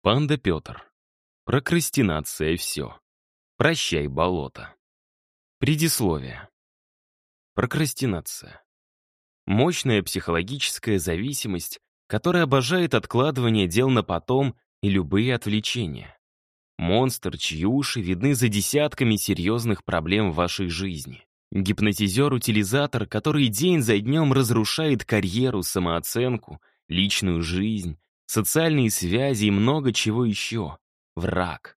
Панда Петр. Прокрастинация — все. Прощай, болото. Предисловие. Прокрастинация. Мощная психологическая зависимость, которая обожает откладывание дел на потом и любые отвлечения. Монстр, чьи уши видны за десятками серьезных проблем в вашей жизни. Гипнотизер-утилизатор, который день за днем разрушает карьеру, самооценку, личную жизнь, социальные связи и много чего еще. Враг.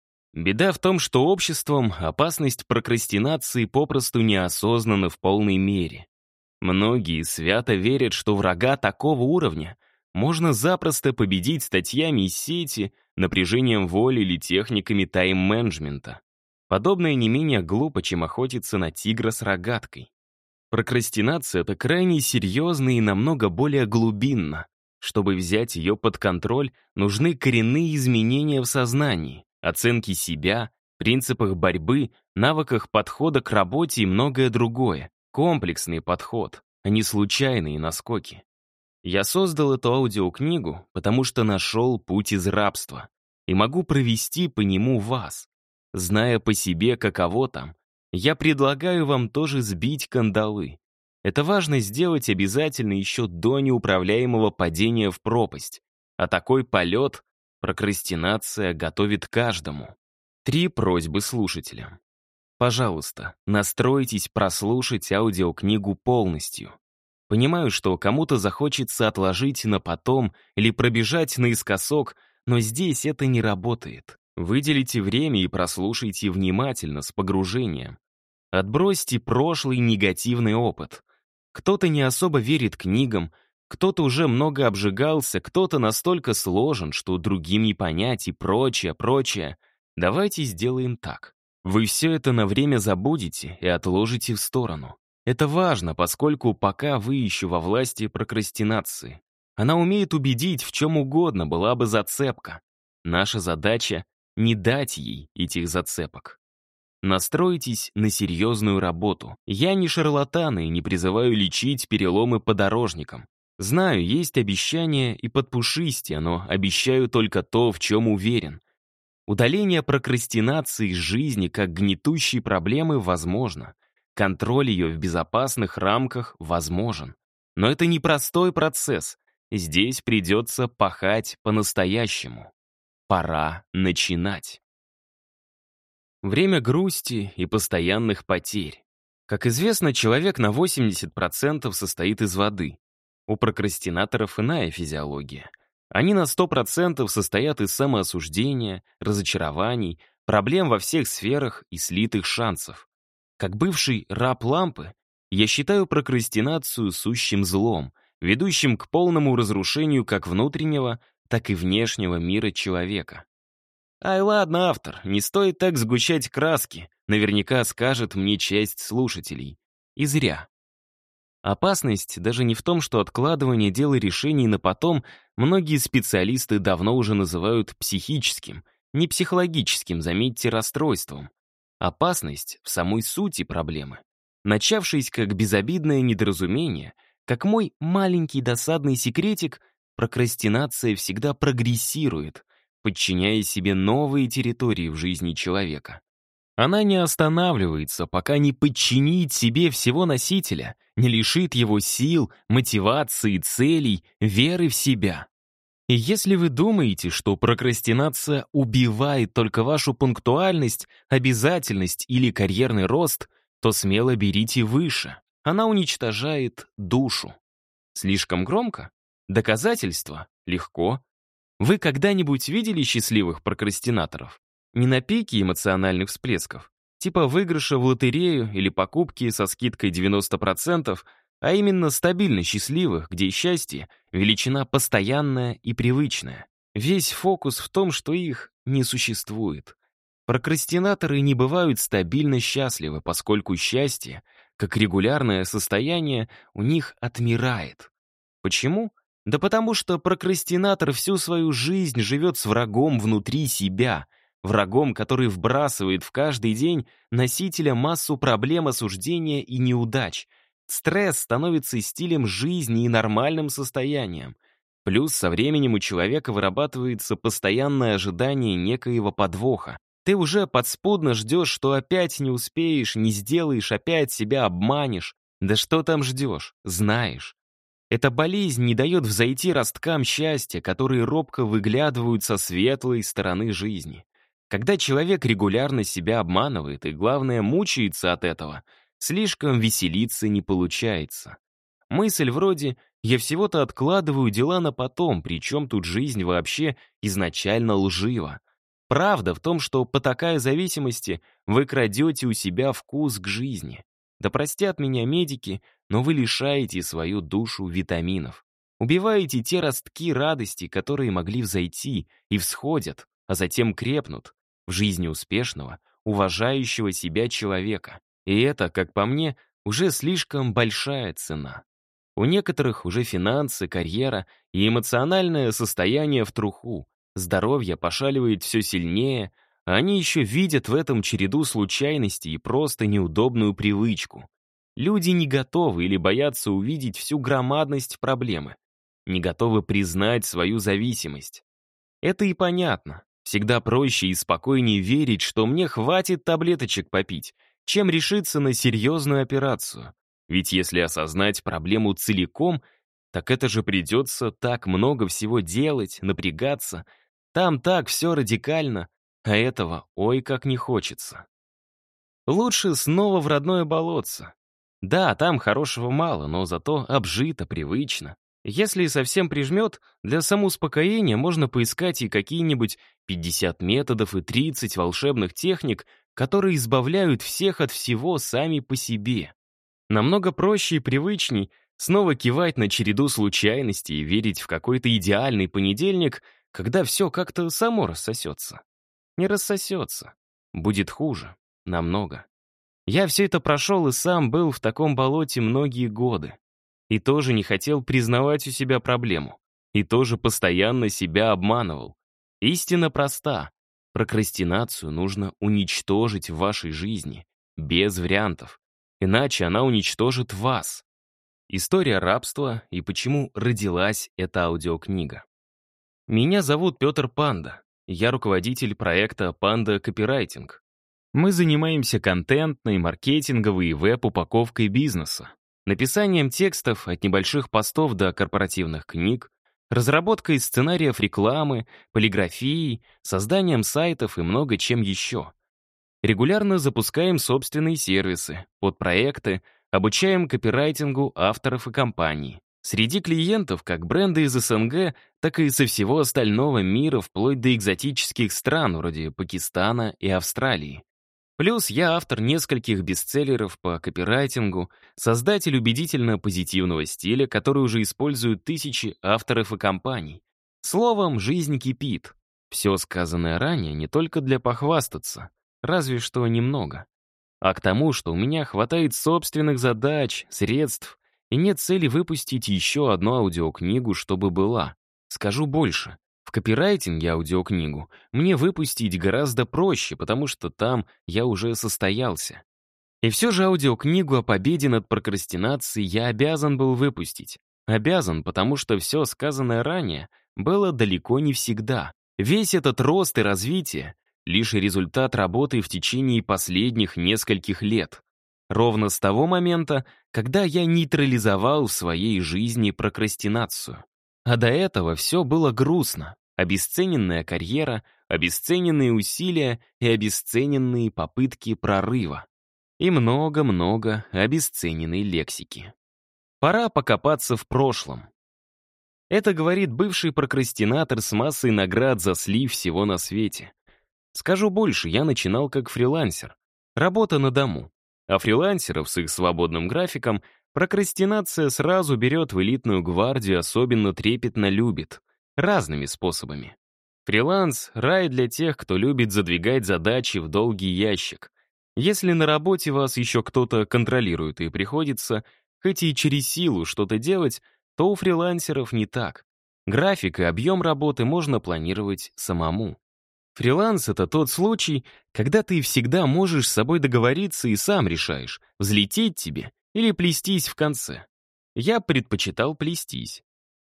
Беда в том, что обществом опасность прокрастинации попросту неосознана в полной мере. Многие свято верят, что врага такого уровня можно запросто победить статьями из сети, напряжением воли или техниками тайм-менеджмента. Подобное не менее глупо, чем охотиться на тигра с рогаткой. Прокрастинация — это крайне серьезно и намного более глубинно. Чтобы взять ее под контроль, нужны коренные изменения в сознании, оценки себя, принципах борьбы, навыках подхода к работе и многое другое. Комплексный подход, а не случайные наскоки. Я создал эту аудиокнигу, потому что нашел путь из рабства и могу провести по нему вас. Зная по себе, каково там, я предлагаю вам тоже сбить кандалы. Это важно сделать обязательно еще до неуправляемого падения в пропасть. А такой полет прокрастинация готовит каждому. 3 просьбы слушателям. Пожалуйста, настройтесь прослушать аудиокнигу полностью. Понимаю, что кому-то захочется отложить на потом или пробежать наискосок, но здесь это не работает. Выделите время и прослушайте внимательно, с погружением. Отбросьте прошлый негативный опыт. Кто-то не особо верит книгам, кто-то уже много обжигался, кто-то настолько сложен, что другим не понять и прочее, прочее. Давайте сделаем так. Вы все это на время забудете и отложите в сторону. Это важно, поскольку пока вы еще во власти прокрастинации. Она умеет убедить в чем угодно, была бы зацепка. Наша задача — не дать ей этих зацепок. Настройтесь на серьезную работу. Я не шарлатан и не призываю лечить переломы подорожником. Знаю, есть обещания и подпушистие, но обещаю только то, в чем уверен. Удаление прокрастинации из жизни как гнетущей проблемы возможно. Контроль ее в безопасных рамках возможен. Но это непростой процесс. Здесь придется пахать по-настоящему. Пора начинать. Время грусти и постоянных потерь. Как известно, человек на 80% состоит из воды. У прокрастинаторов иная физиология. Они на 100% состоят из самоосуждения, разочарований, проблем во всех сферах и слитых шансов. Как бывший раб лампы, я считаю прокрастинацию сущим злом, ведущим к полному разрушению как внутреннего, так и внешнего мира человека. «Ай, ладно, автор, не стоит так сгущать краски», наверняка скажет мне часть слушателей. И зря. Опасность даже не в том, что откладывание дел и решений на потом многие специалисты давно уже называют психическим, не психологическим, заметьте, расстройством. Опасность в самой сути проблемы. Начавшись как безобидное недоразумение, как мой маленький досадный секретик, прокрастинация всегда прогрессирует, подчиняя себе новые территории в жизни человека. Она не останавливается, пока не подчинит себе всего носителя, не лишит его сил, мотивации, целей, веры в себя. И если вы думаете, что прокрастинация убивает только вашу пунктуальность, обязательность или карьерный рост, то смело берите выше. Она уничтожает душу. Слишком громко? Доказательства? Легко. Вы когда-нибудь видели счастливых прокрастинаторов? Не на пике эмоциональных всплесков, типа выигрыша в лотерею или покупки со скидкой 90%, а именно стабильно счастливых, где счастье — величина постоянная и привычная. Весь фокус в том, что их не существует. Прокрастинаторы не бывают стабильно счастливы, поскольку счастье, как регулярное состояние, у них отмирает. Почему? Да потому что прокрастинатор всю свою жизнь живет с врагом внутри себя, врагом, который вбрасывает в каждый день носителя массу проблем, осуждения и неудач. Стресс становится стилем жизни и нормальным состоянием. Плюс со временем у человека вырабатывается постоянное ожидание некоего подвоха. Ты уже подспудно ждешь, что опять не успеешь, не сделаешь, опять себя обманешь. Да что там ждешь? Знаешь. Эта болезнь не дает взойти росткам счастья, которые робко выглядывают со светлой стороны жизни. Когда человек регулярно себя обманывает и, главное, мучается от этого, слишком веселиться не получается. Мысль вроде «я всего-то откладываю дела на потом, причем тут жизнь вообще изначально лжива». Правда в том, что, потакая зависимости, вы крадете у себя вкус к жизни. Да простят меня медики, но вы лишаете свою душу витаминов. Убиваете те ростки радости, которые могли взойти и всходят, а затем крепнут в жизни успешного, уважающего себя человека. И это, как по мне, уже слишком большая цена. У некоторых уже финансы, карьера и эмоциональное состояние в труху. Здоровье пошаливает все сильнее, а они еще видят в этом череду случайностей и просто неудобную привычку. Люди не готовы или боятся увидеть всю громадность проблемы, не готовы признать свою зависимость. Это и понятно. Всегда проще и спокойнее верить, что мне хватит таблеточек попить, чем решиться на серьезную операцию. Ведь если осознать проблему целиком, так это же придется так много всего делать, напрягаться. Там так все радикально, а этого ой как не хочется. Лучше снова в родное болотце. Да, там хорошего мало, но зато обжито, привычно. Если и совсем прижмет, для самоуспокоения можно поискать и какие-нибудь 50 методов и 30 волшебных техник, которые избавляют всех от всего сами по себе. Намного проще и привычней снова кивать на череду случайностей и верить в какой-то идеальный понедельник, когда все как-то само рассосется. Не рассосется. Будет хуже. Намного. Я все это прошел и сам был в таком болоте многие годы. И тоже не хотел признавать у себя проблему. И тоже постоянно себя обманывал. Истина проста. Прокрастинацию нужно уничтожить в вашей жизни. Без вариантов. Иначе она уничтожит вас. История рабства и почему родилась эта аудиокнига. Меня зовут Петр Панда. Я руководитель проекта «Панда Копирайтинг». Мы занимаемся контентной, маркетинговой и веб-упаковкой бизнеса, написанием текстов от небольших постов до корпоративных книг, разработкой сценариев рекламы, полиграфией, созданием сайтов и много чем еще. Регулярно запускаем собственные сервисы, подпроекты, обучаем копирайтингу авторов и компаний. Среди клиентов как бренды из СНГ, так и со всего остального мира, вплоть до экзотических стран вроде Пакистана и Австралии. Плюс я автор нескольких бестселлеров по копирайтингу, создатель убедительно позитивного стиля, который уже используют тысячи авторов и компаний. Словом, жизнь кипит. Все сказанное ранее не только для похвастаться, разве что немного, а к тому, что у меня хватает собственных задач, средств, и нет цели выпустить еще одну аудиокнигу, чтобы была. Скажу больше. В копирайтинге аудиокнигу мне выпустить гораздо проще, потому что там я уже состоялся. И все же аудиокнигу о победе над прокрастинацией я обязан был выпустить. Обязан, потому что все сказанное ранее было далеко не всегда. Весь этот рост и развитие — лишь результат работы в течение последних нескольких лет. Ровно с того момента, когда я нейтрализовал в своей жизни прокрастинацию. А до этого все было грустно. Обесцененная карьера, обесцененные усилия и обесцененные попытки прорыва. И много-много обесцененной лексики. Пора покопаться в прошлом. Это говорит бывший прокрастинатор с массой наград за слив всего на свете. Скажу больше, я начинал как фрилансер. Работа на дому. А фрилансеров с их свободным графиком прокрастинация сразу берет в элитную гвардию, особенно трепетно любит. Разными способами. Фриланс — рай для тех, кто любит задвигать задачи в долгий ящик. Если на работе вас еще кто-то контролирует и приходится, хоть и через силу что-то делать, то у фрилансеров не так. График и объем работы можно планировать самому. Фриланс — это тот случай, когда ты всегда можешь с собой договориться и сам решаешь, взлететь тебе или плестись в конце. Я предпочитал плестись.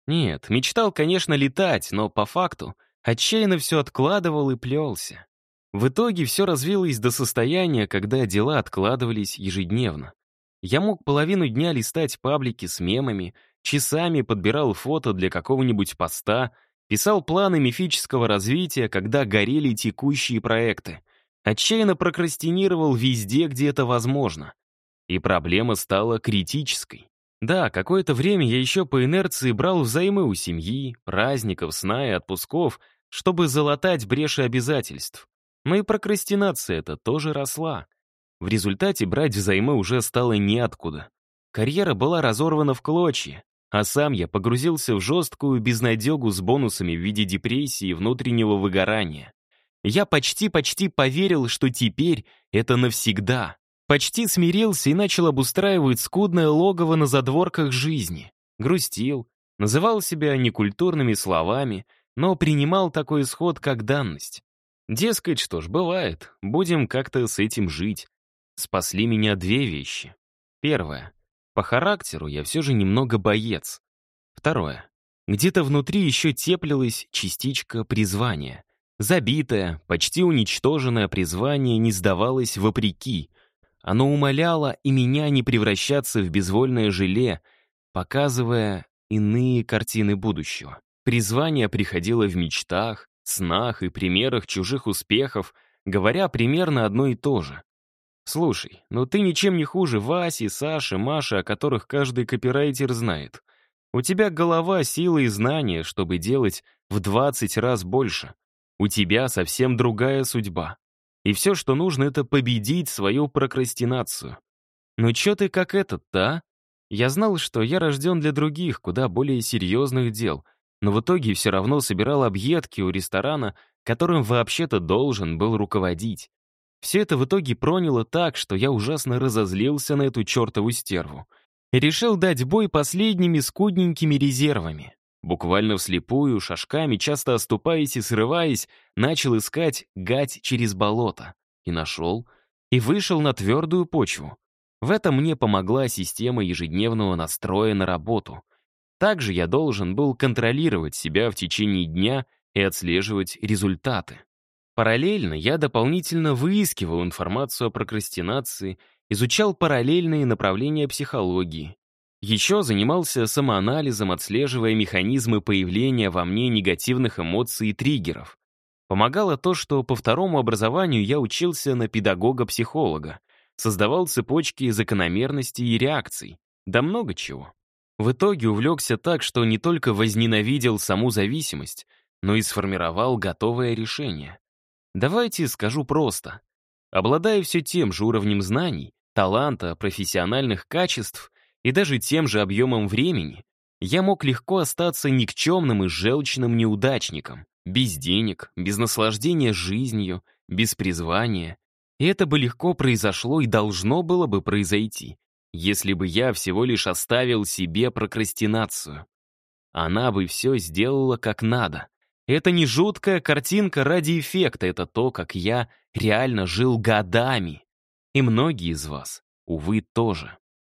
Нет, мечтал, конечно, летать, но по факту отчаянно все откладывал и плелся. В итоге все развилось до состояния, когда дела откладывались ежедневно. Я мог половину дня листать паблики с мемами, часами подбирал фото для какого-нибудь поста, писал планы мифического развития, когда горели текущие проекты. Отчаянно прокрастинировал везде, где это возможно. И проблема стала критической. Да, какое-то время я еще по инерции брал взаймы у семьи, праздников, сна и отпусков, чтобы залатать бреши обязательств. Но и прокрастинация эта тоже росла. В результате брать взаймы уже стало неоткуда. Карьера была разорвана в клочья, а сам я погрузился в жесткую безнадегу с бонусами в виде депрессии и внутреннего выгорания. Я почти поверил, что теперь это навсегда. Почти смирился и начал обустраивать скудное логово на задворках жизни. Грустил, называл себя некультурными словами, но принимал такой исход как данность. Дескать, что ж, бывает, будем как-то с этим жить. Спасли меня две вещи. Первое. По характеру я все же немного боец. Второе. Где-то внутри еще теплилась частичка призвания. Забитое, почти уничтоженное призвание не сдавалось вопреки. Оно умоляло и меня не превращаться в безвольное желе, показывая иные картины будущего. Призвание приходило в мечтах, снах и примерах чужих успехов, говоря примерно одно и то же. «Слушай, ну ты ничем не хуже Васи, Саши, Маши, о которых каждый копирайтер знает. У тебя голова, сила и знания, чтобы делать в 20 раз больше. У тебя совсем другая судьба. И все, что нужно, это победить свою прокрастинацию. Ну чё ты как этот-то, а? Я знал, что я рожден для других, куда более серьезных дел, но в итоге все равно собирал объедки у ресторана, которым вообще-то должен был руководить. Все это в итоге проняло так, что я ужасно разозлился на эту чертову стерву и решил дать бой последними скудненькими резервами. Буквально вслепую, шажками, часто оступаясь и срываясь, начал искать гать через болото. И нашел, и вышел на твердую почву. В этом мне помогла система ежедневного настроя на работу. Также я должен был контролировать себя в течение дня и отслеживать результаты. Параллельно я дополнительно выискивал информацию о прокрастинации, изучал параллельные направления психологии. Еще занимался самоанализом, отслеживая механизмы появления во мне негативных эмоций и триггеров. Помогало то, что по второму образованию я учился на педагога-психолога, создавал цепочки закономерностей и реакций, да много чего. В итоге увлекся так, что не только возненавидел саму зависимость, но и сформировал готовое решение. Давайте скажу просто. Обладая все тем же уровнем знаний, таланта, профессиональных качеств и даже тем же объемом времени, я мог легко остаться никчемным и желчным неудачником, без денег, без наслаждения жизнью, без призвания. И это бы легко произошло и должно было бы произойти, если бы я всего лишь оставил себе прокрастинацию. Она бы все сделала как надо. Это не жуткая картинка ради эффекта, это то, как я реально жил годами. И многие из вас, увы, тоже.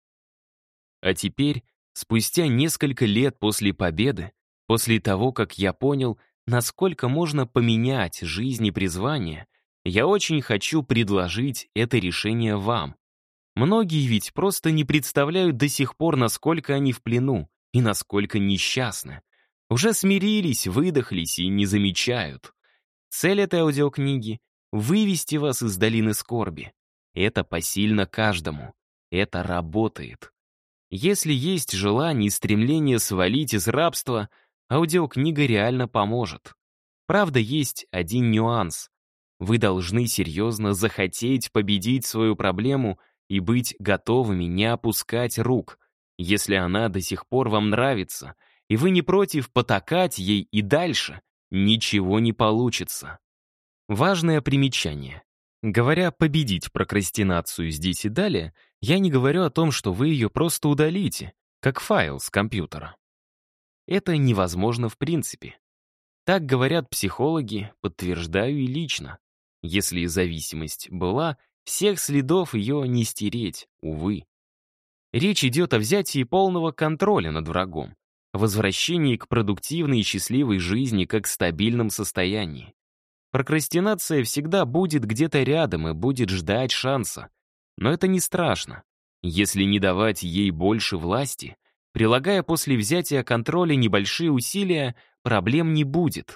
А теперь, спустя несколько лет после победы, после того, как я понял, насколько можно поменять жизнь и призвание, я очень хочу предложить это решение вам. Многие ведь просто не представляют до сих пор, насколько они в плену и насколько несчастны. Уже смирились, выдохлись и не замечают. Цель этой аудиокниги — вывести вас из долины скорби. Это посильно каждому. Это работает. Если есть желание и стремление свалить из рабства, аудиокнига реально поможет. Правда, есть один нюанс. Вы должны серьезно захотеть победить свою проблему и быть готовыми не опускать рук. Если она до сих пор вам нравится, и вы не против потакать ей и дальше, ничего не получится. Важное примечание. Говоря «победить прокрастинацию здесь и далее», я не говорю о том, что вы ее просто удалите, как файл с компьютера. Это невозможно в принципе. Так говорят психологи, подтверждаю и лично. Если зависимость была, всех следов ее не стереть, увы. Речь идет о взятии полного контроля над врагом. о возвращении к продуктивной и счастливой жизни как стабильном состоянии. Прокрастинация всегда будет где-то рядом и будет ждать шанса. Но это не страшно, если не давать ей больше власти. Прилагая после взятия контроля небольшие усилия, проблем не будет.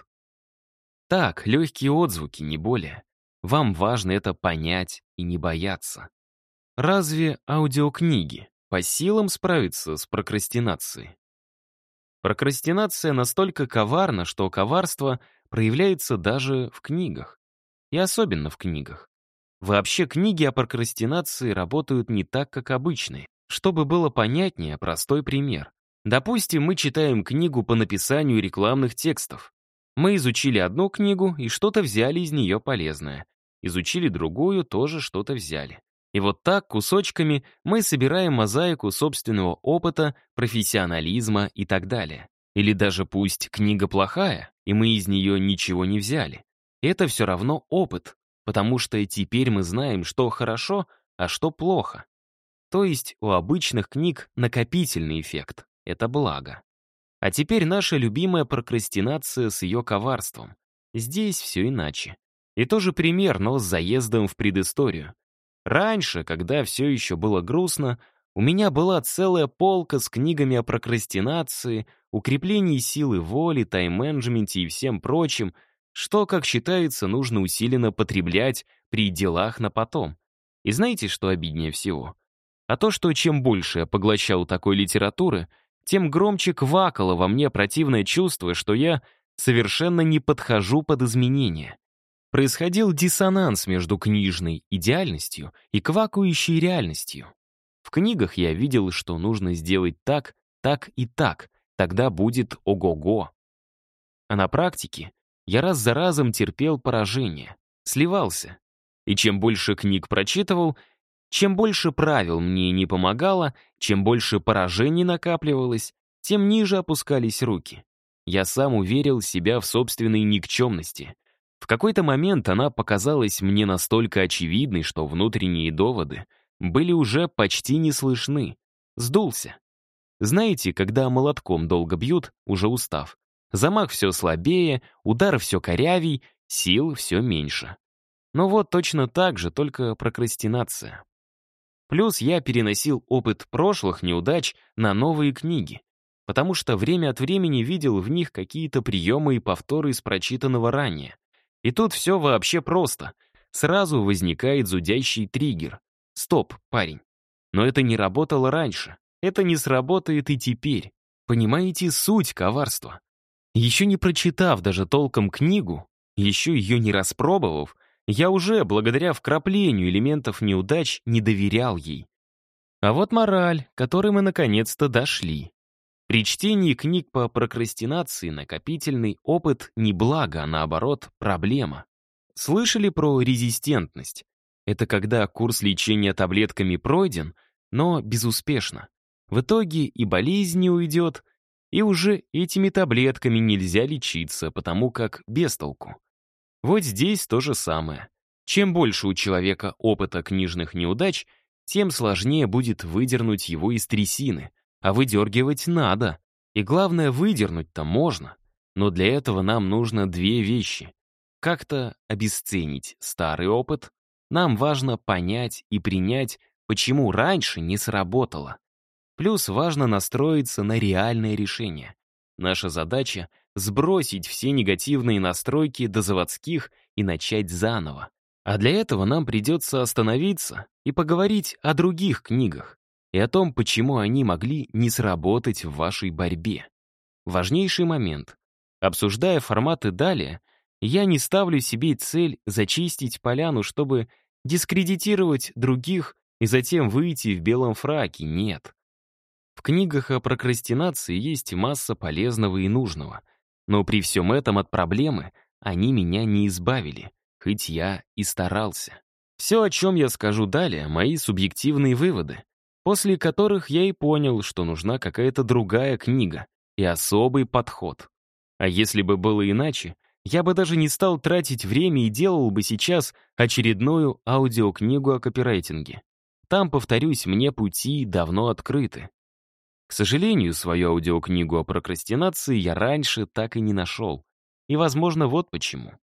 Так, легкие отзвуки, не более. Вам важно это понять и не бояться. Разве аудиокниги по силам справиться с прокрастинацией? Прокрастинация настолько коварна, что коварство проявляется даже в книгах. И особенно в книгах. Вообще, книги о прокрастинации работают не так, как обычные. Чтобы было понятнее, простой пример. Допустим, мы читаем книгу по написанию рекламных текстов. Мы изучили одну книгу и что-то взяли из нее полезное. Изучили другую, тоже что-то взяли. И вот так, кусочками, мы собираем мозаику собственного опыта, профессионализма и так далее. Или даже пусть книга плохая, и мы из нее ничего не взяли. Это все равно опыт, потому что теперь мы знаем, что хорошо, а что плохо. То есть у обычных книг накопительный эффект. Это благо. А теперь наша любимая прокрастинация с ее коварством. Здесь все иначе. И тоже пример, но с заездом в предысторию. Раньше, когда все еще было грустно, у меня была целая полка с книгами о прокрастинации, укреплении силы воли, тайм-менеджменте и всем прочим, что, как считается, нужно усиленно потреблять при делах на потом. И знаете, что обиднее всего? А то, что чем больше я поглощал такой литературы, тем громче квакало во мне противное чувство, что я совершенно не подхожу под изменения. Происходил диссонанс между книжной идеальностью и квакающей реальностью. В книгах я видел, что нужно сделать так, так и так, тогда будет ого-го. А на практике я раз за разом терпел поражение, сливался. И чем больше книг прочитывал, чем больше правил мне не помогало, чем больше поражений накапливалось, тем ниже опускались руки. Я сам уверил себя в собственной никчемности. В какой-то момент она показалась мне настолько очевидной, что внутренние доводы были уже почти не слышны. Сдулся. Знаете, когда молотком долго бьют, уже устав. Замах все слабее, удар все корявей, сил все меньше. Но вот точно так же, только прокрастинация. Плюс я переносил опыт прошлых неудач на новые книги, потому что время от времени видел в них какие-то приемы и повторы из прочитанного ранее. И тут все вообще просто. Сразу возникает зудящий триггер. Стоп, парень. Но это не работало раньше. Это не сработает и теперь. Понимаете суть коварства? Еще не прочитав даже толком книгу, еще ее не распробовав, я уже, благодаря вкраплению элементов неудач, не доверял ей. А вот мораль, к которой мы наконец-то дошли. При чтении книг по прокрастинации накопительный опыт не благо, а наоборот проблема. Слышали про резистентность? Это когда курс лечения таблетками пройден, но безуспешно. В итоге и болезнь не уйдет, и уже этими таблетками нельзя лечиться, потому как без толку. Вот здесь то же самое. Чем больше у человека опыта книжных неудач, тем сложнее будет выдернуть его из трясины. А выдергивать надо. И главное, выдернуть-то можно. Но для этого нам нужно две вещи. Как-то обесценить старый опыт. Нам важно понять и принять, почему раньше не сработало. Плюс важно настроиться на реальное решение. Наша задача — сбросить все негативные настройки до заводских и начать заново. А для этого нам придется остановиться и поговорить о других книгах и о том, почему они могли не сработать в вашей борьбе. Важнейший момент. Обсуждая форматы далее, я не ставлю себе цель зачистить поляну, чтобы дискредитировать других и затем выйти в белом фраке. Нет. В книгах о прокрастинации есть масса полезного и нужного, но при всем этом от проблемы они меня не избавили, хоть я и старался. Все, о чем я скажу далее, мои субъективные выводы, после которых я и понял, что нужна какая-то другая книга и особый подход. А если бы было иначе, я бы даже не стал тратить время и делал бы сейчас очередную аудиокнигу о копирайтинге. Там, повторюсь, мне пути давно открыты. К сожалению, свою аудиокнигу о прокрастинации я раньше так и не нашел. И, возможно, вот почему.